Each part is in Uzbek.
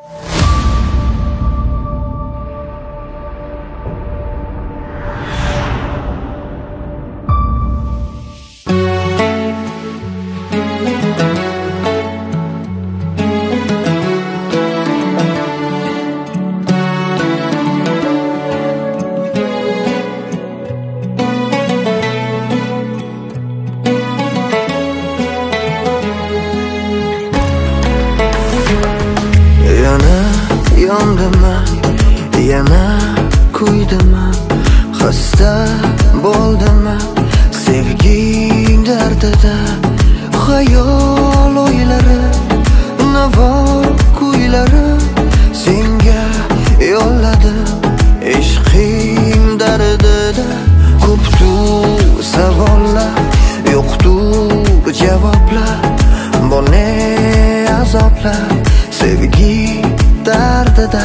Yana kuydimmi, xasta bo'ldimmi sevgi dardida. Xayol o'ylari, navo kuylari senga yo'lladim ishqing dardida. Ko'pdir savollar, yo'qdir javoblar, bu ne azoblar sevgi dardida.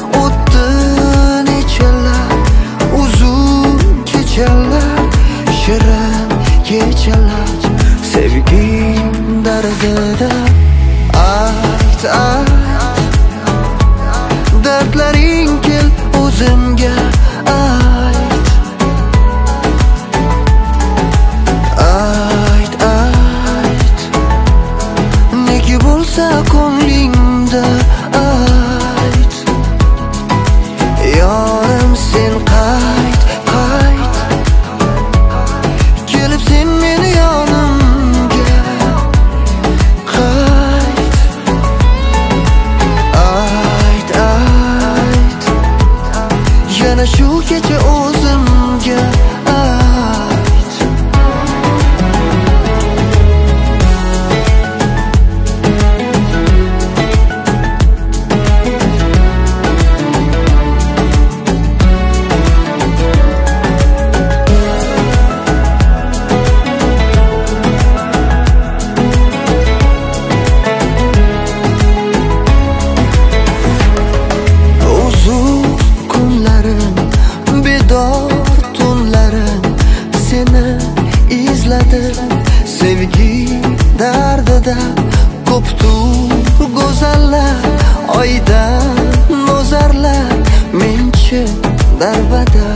Shirin kechalar sevgim dardida. Ayt, dardlaring kel o'zimga ayt. Ayt, nega bo'lsa ko'nglingda ayt. Yorim sen qayt, shu kecha o'zimga ayt. Sevgi dardida ko'pdir go'zallar, oydan nozarlar, menchi darbada.